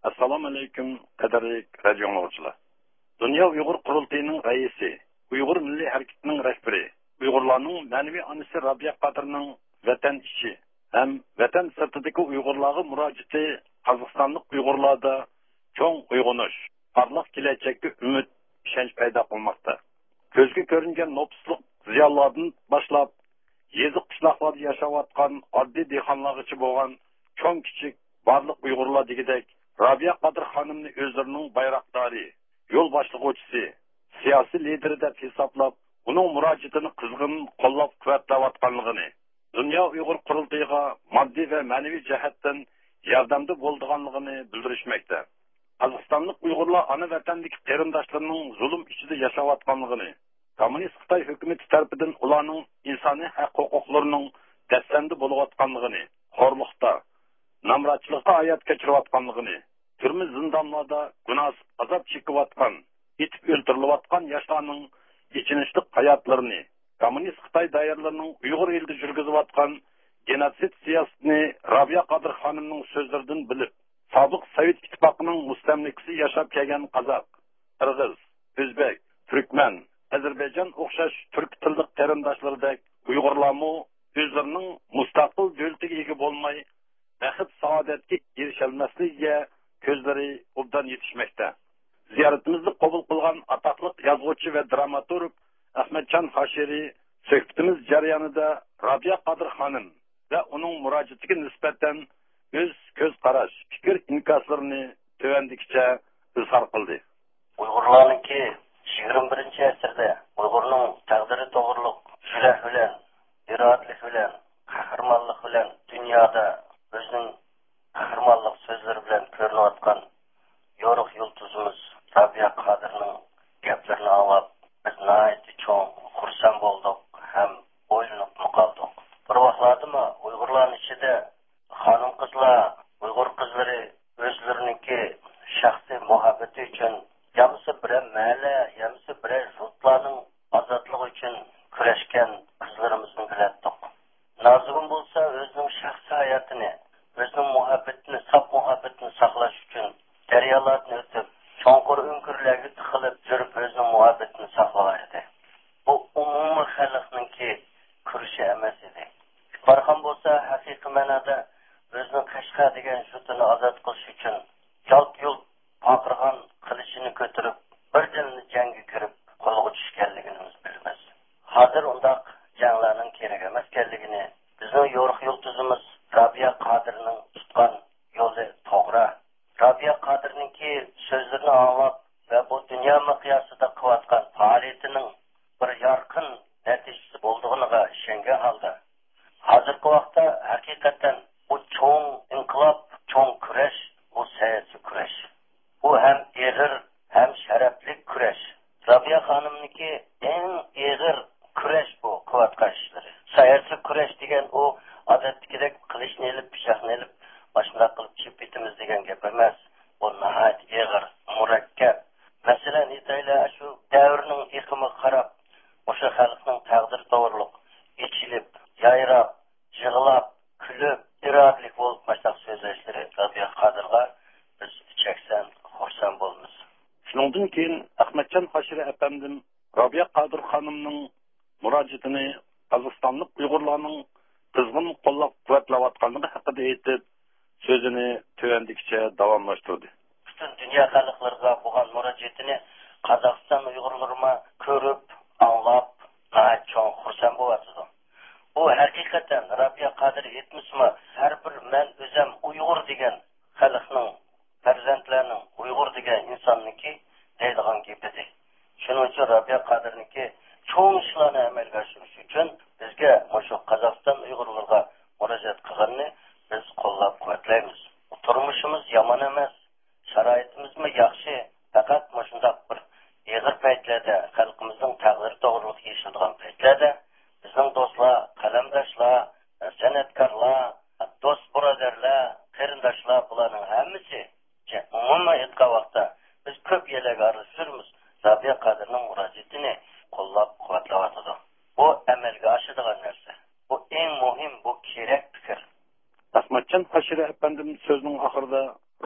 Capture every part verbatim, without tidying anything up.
Assalamu alaykum, qadrli radio dinləyicilər. Dünya Uyğur Qurultayının rəisi, Uyğur Milli Hərəkatının rəhbəri, Uyğurların mənəvi anısı Rabiya Qadirinin vətən işi, həm vətən sırtındakı Uyğurlara müraciəti Qazaxstanlıq Uyğurlarda çoğ uyg'onish, parlaq kelajakka umid, ishonch paydo qilmoqda. Ko'zga ko'ringan nopusliq ziyonlardan boshlab, yeziq qishloqlarda yashayotgan oddiy dehqonlargacha bo'lgan cho'ng kichik barliq Uyg'urlar degidek Rabiya Qadir xonimni o'zlarining bayroqdori, yo'l boshlig'uvchisi, siyosiy lideri deb hisoblab, uning murojaatini qizg'in qo'llab-quvvatlayotganligini, Dunyo Uyg'ur Qurultayiga moddiy va ma'naviy jihatdan yordamda bo'lganligini bildirishmoqda. Qozog'istonlik Uyg'urlar ana vatandagi qarindoshlarining zulm ichida yashayotganligini, kommunist Xitoy hukumati tomonidan ularning insoniy haq-huquqlarining dastlandi bo'layotganligini, xo'rliqda, namratchilikda hayot kechirayotganligini, turma zindonlarda gunohsiz azob chekayotgan, etib o'ltirilayotgan yoshlarning ichinishli hayotlarini, kommunist Xitoy doiralarining Uyg'ur elida yurgizayotgan genotsid siyosatini Rabiya Qadir xonimning so'zlaridan bilib, sobiq Sovet ittifoqining mustamlikasi yashab kelgan qozoq, qirg'iz, o'zbek, turkman, Ozarbayjon o'xshash turk tilli qarindoshlaridek Uyg'urlarmi o'zlarining mustaqil davlatiga ega bo'lmay, baxт saodatga erisholmasligiga ko'zlari obdan yetishmoqda. Ziyoratimizni qabul qilgan atoqli yozuvchi va dramaturg Ahmadjon Hashiri suhbatimiz jarayonida Rabiya Qadir xonim va uning murojaatiga nisbatan o'z ko'z qarash, fikr inkoslarini tovandikicha izhor qildi. Uyg'urlarniki yigirma birinchi asrda Uyg'urning taqdiri to'g'riliq shulah bilan, irodalik bilan, qahramonlik bilan dunyoda o'zining qahramonlik so'zlari bilan ko'rinayotgan yorug' yulduzimiz Rabiya Qadirning gaplarini anglab, biz nihoyatda cho'ng xursand bo'ldik ham o'ylanib qoldik. Bir vaqtlarda Uyg'urlarning ichida xonim qizlar, Uyg'ur qizlari o'zlariniki shaxsiy muhabbati uchun yamsi bir ma'la, yamsi bir yurtlarning ozodligi uchun kurashgan qizlarimizni bilatdik. Nozig'im bo'lsa o'zining shaxsiy hayotini, o'zining muhabbatini, saf muhabbatini saqlash uchun daryolarni o'tib, cho'nqur o'nkirlarga tiqilib yurib o'zining muhabbatini saqlagan edi. Bu umumiy xalqningki kurashi emas edi. Farqon bo'lsa haqiqiy ma'noda o'zining Qashqa degan yurtini ozod qilish uchun yalt-yult paqirgan qilichini ko'tarib, birdanni jangga kirib, qo'lga tushganligini biz bilamiz. Hozir undaq janglarning kerak emasligini, bizning yo'riq yulduzimiz Rabiya Qadirning tutgan yo'li to'g'ri. Rabiya Qadirningki so'zlarini anglab va bu dunyo miqyosida qilayotgan faoliyatining bir yorqin natijasi bo'lganiga ishongan holda, hozirgi vaqtda haqiqatan bu cho'ng inqilob, cho'ng kurash, bu siyosiy kurash. Bu ham eg'ir, ham sharafli kurash. Rabiya xonimniki eng eg'ir kurash bu qilayotgan ishlari. Siyosiy kurash degan u odatdagidek qilichni olib, pichoqni olib, boshqa qilib chip bitimiz degan gap emas. Bu nihoyat eg'ir, murakkab. Masalan, aytaylar, shu davrning iqimiga qarab, o'sha xalqning taqdiri to'g'riliq ichilib, yayrab, yig'lab, kulib, irodalik bo'lib boshqa so'zlashlari Rabiya Qadirga biz cheksan xursand bo'lamiz. Shundan keyin Ahmadjon Hashiri apandim Rabiya Qadir xonimning murojaatini Qozog'istonlik Uyg'urlarning qizg'in qo'llab-quvvatlayotganligi haqida aytib, so'zini tovandikicha davomlashtirdi. Butun dunyo xalqlariga bo'lgan murojaatini Qozog'iston Uyg'urlarima ko'rib, anglab, cho'ng xursand bo'lyapti. Bu haqiqatan Rabiya Qadir aytmismi, har bir men o'zim Uyg'ur degan xalqning, farzandlarning Uyg'ur degan insonniki deydigan gapidir. Shuning uchun Rabiya Qadirniki cho'ng ishlarni amalga oshirish uchun bizga shu Qozog'iston Uyg'urlarga murojaat qilganini biz qo'llab-quvvatlaymiz. Turmushimiz yomon emas, sharoitimizmi yaxshi, faqat shunday bir eg'ir paytlarda xalqimizning taqdiri to'g'riliq yashaydigan paytlarda bizning do'stlar, qalamdoshlar, san'atkorlar, do'st birodarlar, qarindoshlar bularning hammasi umuman aytgan vaqtda biz ko'p yerlarga aralashamiz. Rabiya Qadirning murojaatini qo'llab-quvvatlayotdi. Bu amalga oshadigan narsa. Bu eng muhim, bu kerak fikr. Ahmadjon Hashiri apandim so'zining oxirida Rabiya Qadir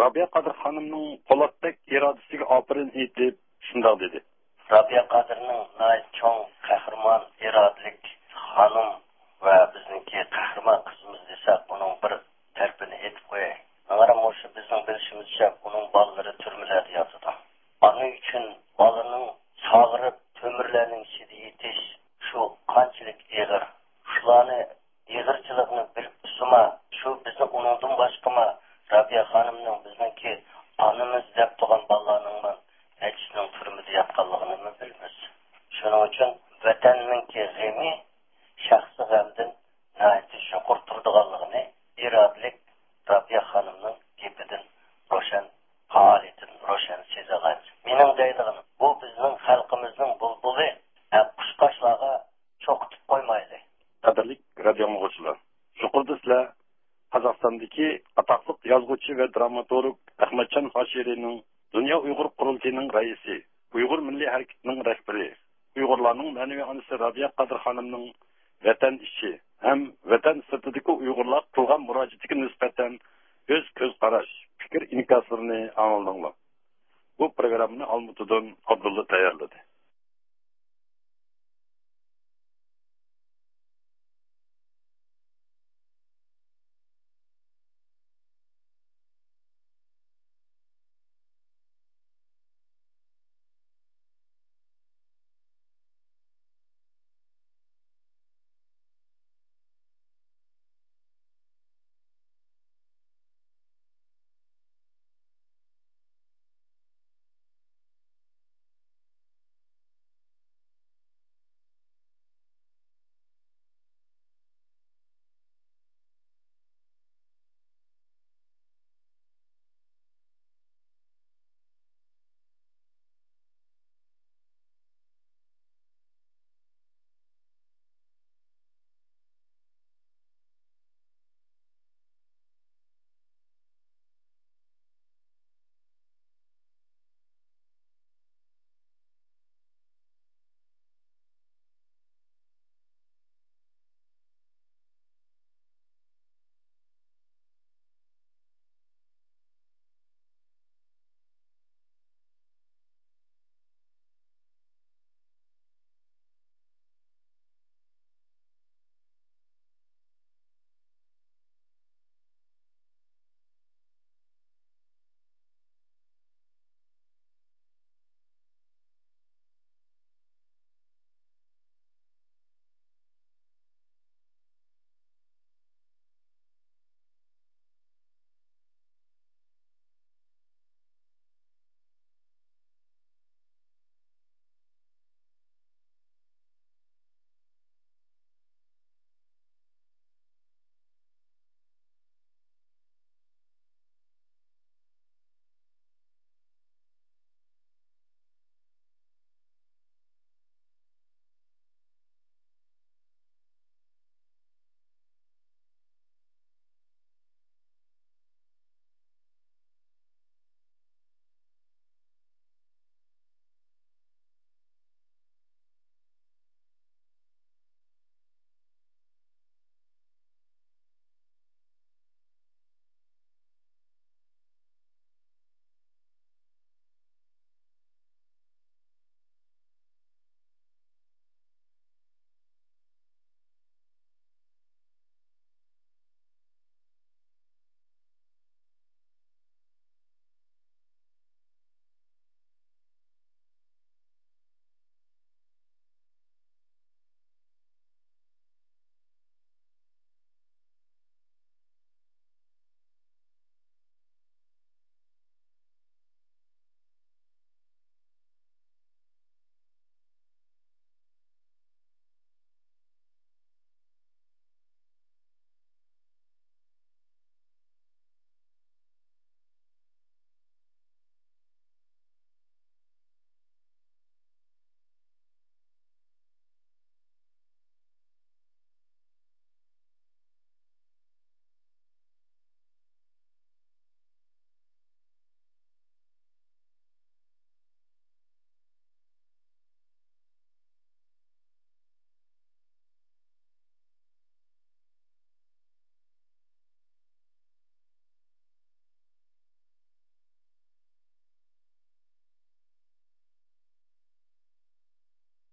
Qadir xonimning Po'latbek irodasiga opirin aytib, shunday dedi. Rabia Qadirning nayt cho'ng qahramon irodalik xonim va bizningki qahramon qizimiz desak, uning bir tarafini aytib qo'yay. Mana o'sha bizning bilishimizcha uning bolalari turmalarda yotadi. Onun uchun bolaning sog'irib to'mirlarning ichida yetish shu qanchalik ig'ir. Shularni ig'irchilikni bilib tursa, shu bizni uningdan boshqama Rabia xonimning bizningki onamiz deb turgan bolalarning hechning turmida yotganligini bilamiz. Shuning uchun vatanninki g'ami shaxsi g'amdan nayt shukur turdiganligini irodalik Rabia xonimning gapidan ro'shan holidan ro'shan sezagan. Mening deydiganim bu bizning xalqimizning bulbuli, qushqoshlarga cho'qitib qo'ymaydi. Qadrli radio dinləyicilər, şukurda sizlər Qozog'istondagi atoqli yozuvchi va dramaturg Ahmadjon Hoshirining Dünya Uyg'ur qurultiyining raisi, Uyg'ur milliy harakatining rahbari, Uyg'urlarning ma'naviy onasi Rabia Qadir xonimning vatan ichi ham vatan sirtidagi Uyg'urlar qilgan murojaatiga nisbatan o'z ko'z qarash, fikr inkoslarini angladinglar. Bu programmani Almutidan Abdulla tayyorladi.